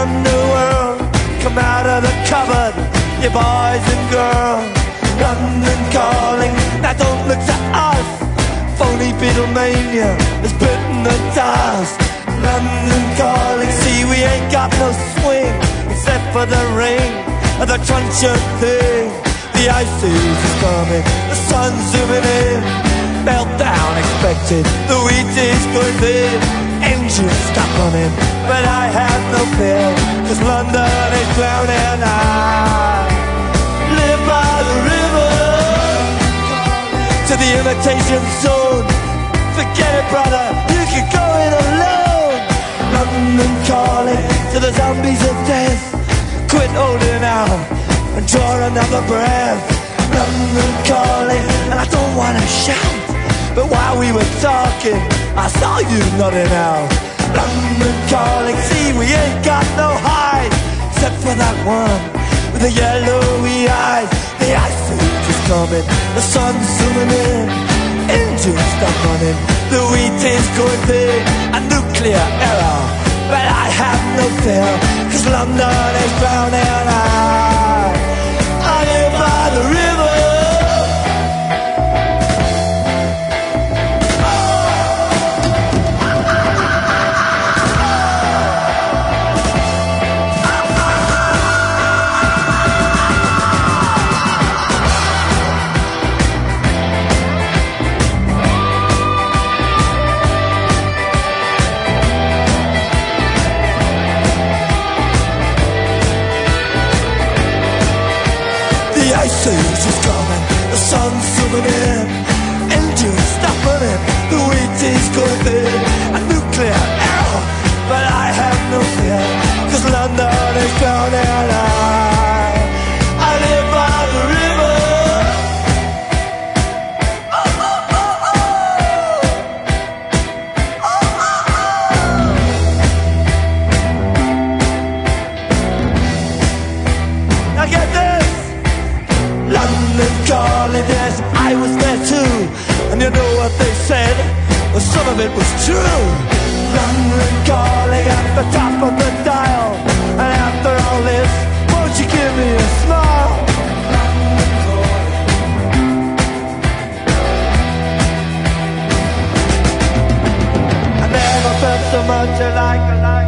underworld, come out of the cupboard, you boys and girls. London calling, now don't look to us. Phony Beatlemania has bitten the dust. London calling, see we ain't got no swing except for the ring of the truncheon thing. The ice age is coming, the sun's zooming in. Meltdown expected, the wheat is going thin. Engines stop running, but I have no fear, 'cause London is drowning. I live by the river, to the imitation zone. Forget it, brother, you can go it alone. London calling to the zombies of death. Quit holding out and draw another breath. London calling, and I don't wanna shout, but while we were talking, I saw you nodding out. London calling, see we ain't got no hide, except for that one with the yellowy eyes. The ice age is coming, the sun's zooming in. Engines stop running, the wheat is going thin. A nuclear error, but I have no fear, 'cause London is drowning. I live by the river. The ice age is coming, the sun's zooming in. Engines stop running, the wheat is going thin. A nuclear error, but I have no fear, 'cause London is drowning. I live by the river. Now get this. London calling, yes, I was there too. And you know what they said? Well, some of it was true. London calling at the top of the dial. And after all this, won't you give me a smile? I never felt so much like a life.